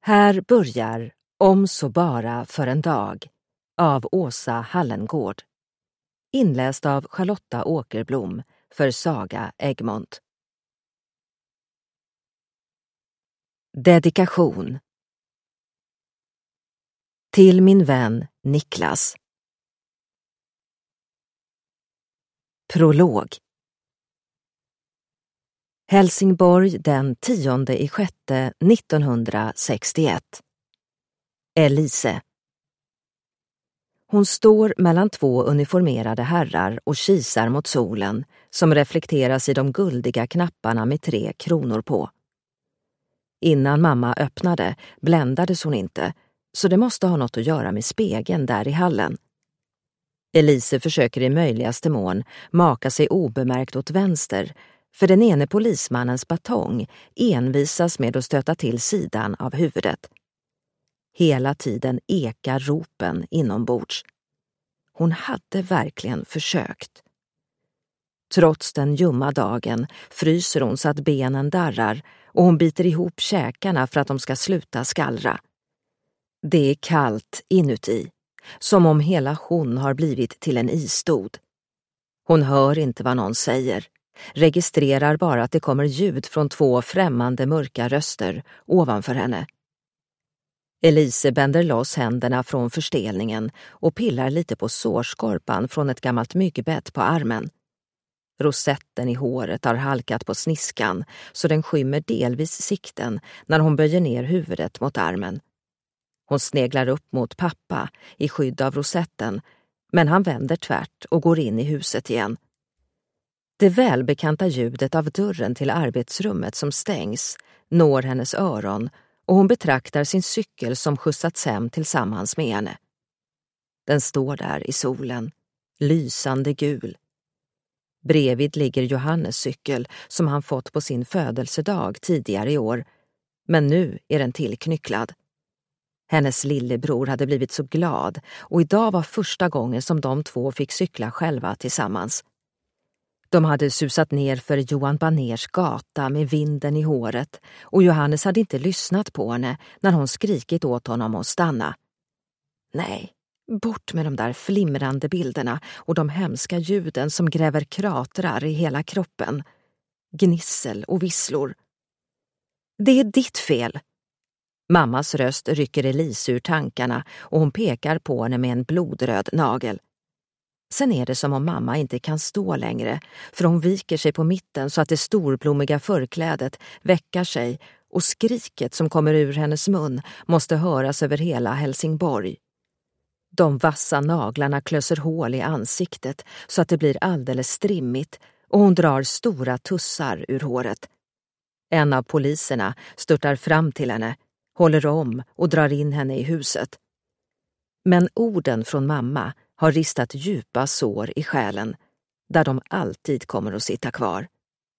Här börjar Om så bara för en dag av Åsa Hallengård. Inläst av Charlotta Åkerblom för Saga Egmont. Dedikation. Till min vän Niklas. Prolog. Helsingborg den 10/6/1961. Elise. Hon står mellan två uniformerade herrar och kisar mot solen som reflekteras i de guldiga knapparna med 3 kronor på. Innan mamma öppnade bländades hon inte, så det måste ha något att göra med spegeln där i hallen. Elise försöker i möjligaste mån maka sig obemärkt åt vänster, för den ene polismannens batong envisas med att stöta till sidan av huvudet. Hela tiden ekar ropen inombords. Hon hade verkligen försökt. Trots den ljumma dagen fryser hon så att benen darrar och hon biter ihop käkarna för att de ska sluta skallra. Det är kallt inuti, som om hela hon har blivit till en isstod. Hon hör inte vad någon säger, registrerar bara att det kommer ljud från 2 främmande mörka röster ovanför henne. Elise bänder loss händerna från förstelningen och pillar lite på sårskorpan från ett gammalt myggbett på armen. Rosetten i håret har halkat på sniskan så den skymmer delvis sikten när hon böjer ner huvudet mot armen. Hon sneglar upp mot pappa i skydd av rosetten, men han vänder tvärt och går in i huset igen. Det välbekanta ljudet av dörren till arbetsrummet som stängs når hennes öron och hon betraktar sin cykel som skjutsats hem tillsammans med henne. Den står där i solen, lysande gul. Bredvid ligger Johannes cykel som han fått på sin födelsedag tidigare i år, men nu är den tillknycklad. Hennes lillebror hade blivit så glad och idag var första gången som de 2 fick cykla själva tillsammans. De hade susat ner för Johan Baners gata med vinden i håret och Johannes hade inte lyssnat på henne när hon skrikit åt honom att stanna. Nej, bort med de där flimrande bilderna och de hemska ljuden som gräver kratrar i hela kroppen. Gnissel och visslor. Det är ditt fel. Mammas röst rycker Elise ur tankarna och hon pekar på henne med en blodröd nagel. Sen är det som om mamma inte kan stå längre, för hon viker sig på mitten så att det storblommiga förklädet väckar sig och skriket som kommer ur hennes mun måste höras över hela Helsingborg. De vassa naglarna klöser hål i ansiktet så att det blir alldeles strimmigt och hon drar stora tussar ur håret. En av poliserna störtar fram till henne, håller om och drar in henne i huset. Men orden från mamma har ristat djupa sår i själen, där de alltid kommer att sitta kvar.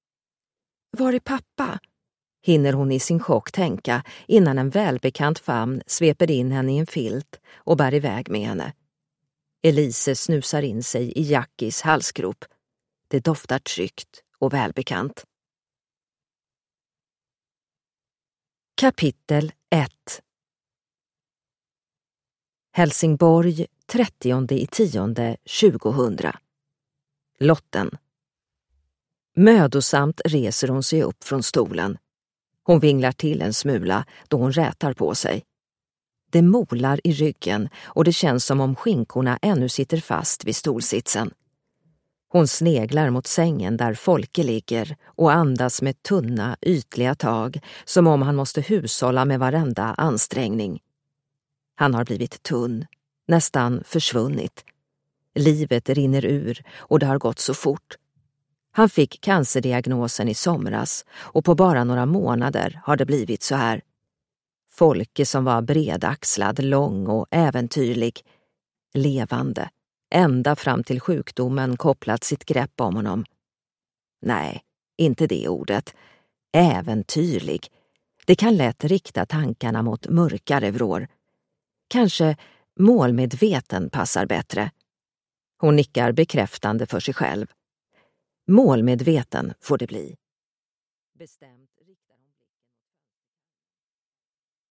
Var är pappa? Hinner hon i sin chock tänka innan en välbekant famn sveper in henne i en filt och bär iväg med henne. Elise snusar in sig i Jackis halsgrop. Det doftar tryggt och välbekant. Kapitel 1. Helsingborg 30/10/2000. Lotten. Mödosamt reser hon sig upp från stolen. Hon vinglar till en smula då hon rätar på sig. Det molar i ryggen och det känns som om skinkorna ännu sitter fast vid stolsitsen. Hon sneglar mot sängen där Folke ligger och andas med tunna, ytliga tag som om han måste hushålla med varenda ansträngning. Han har blivit tunn, nästan försvunnit. Livet rinner ur och det har gått så fort. Han fick cancerdiagnosen i somras och på bara några månader har det blivit så här. Folke som var bredaxlad, lång och äventyrlig, levande, ända fram till sjukdomen kopplat sitt grepp om honom. Nej, inte det ordet. Äventyrlig. Det kan lätt rikta tankarna mot mörkare vrår. Kanske målmedveten passar bättre. Hon nickar bekräftande för sig själv. Målmedveten får det bli. Bestämt